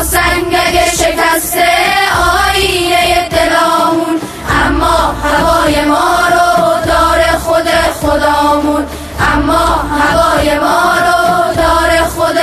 سنگک شکسته آینه دلامون، اما هوای ما رو داره خود خدامون، اما هوای ما رو داره خود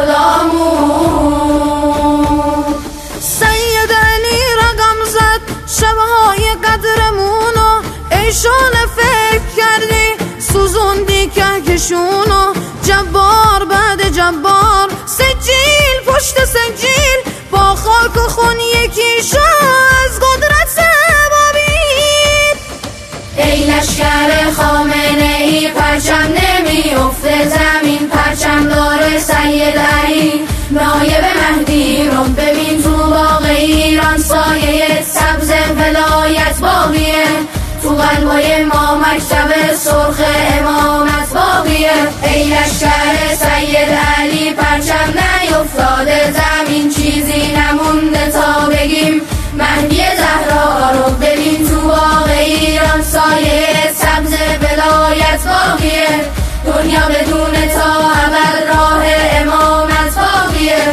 خدامون. سید علی رقم زد شبهای قدرمونو، ایشان فکر کردی سوزوندی کهکشونو، جبار بعد جبار، سجیل پشت سجیل، با خاک و خون یکی شو از قدرت بابید. ای لشکر خامنه ای پرچم نمیافته زمین، پرچم داره سید علی نایب مهدی رو، ببین تو باغ ایران سایه سبز ولایت باقیه، تو قلبای ما مکتب سرخ امامت باقیه. ای لشکر سید علی پرچم نیفتاده زمین، چیزی نمونده تا بگیم مهدی زهرا رو، ببین تو باغ ایران سایه سبز ولایت باقیه، دنیا بدون تا ابد راه امامت باقیه.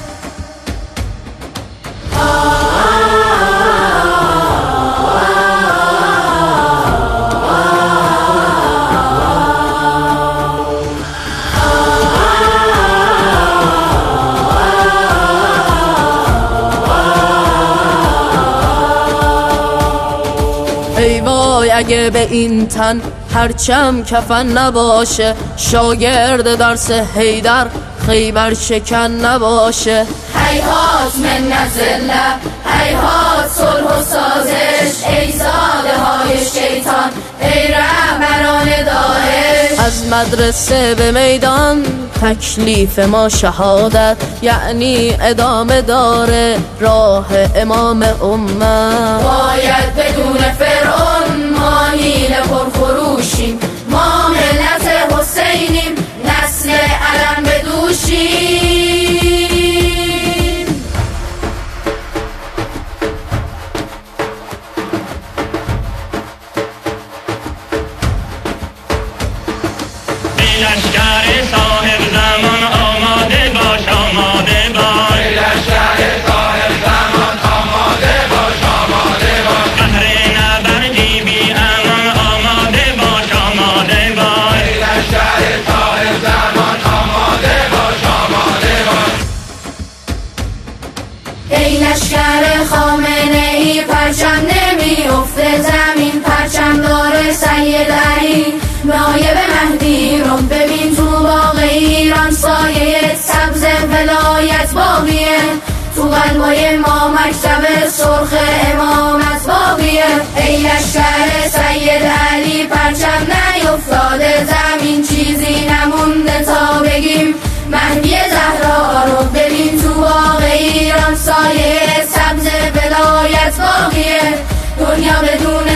ای وای اگه به این تن پرچم کفن نباشه، شاگرد درس حیدر خیبر شکن نباشه. هیهات منت ذله، هیهات صلح و سازش، ای ساده های شیطان، ای رهبران داعش. از مدرسه به میدان تکلیف ما شهادت، یعنی ادامه داره راه امام امت. باید بدون فرعون ما نیل پرفروشیم، ما ملت حسینیم نسل علم بدوشیم. لشکر صاحب زمان آماده باش، آماده باش. لشکر صاحب زمان آماده باش، آماده باش. بهر نبردی بی امان آماده باش، آماده باش. لشکر صاحب زمان آماده باش، آماده باش. ای لشکر خامنه ای پرچم نمیافته زمین، پرچم داره سید علی نایب مهدی رو، ببین تو باغ ایران سایه سبز ولایت باقیه، تو قلبای ما مکتب سرخ امامت باقیه. ای لشکر سید علی پرچم نیفتاده زمین، چیزی نمونده تا بگیم مهدی زهرا رو، ببین تو باغ ایران سایه سبز ولایت باقیه، دنیا بدون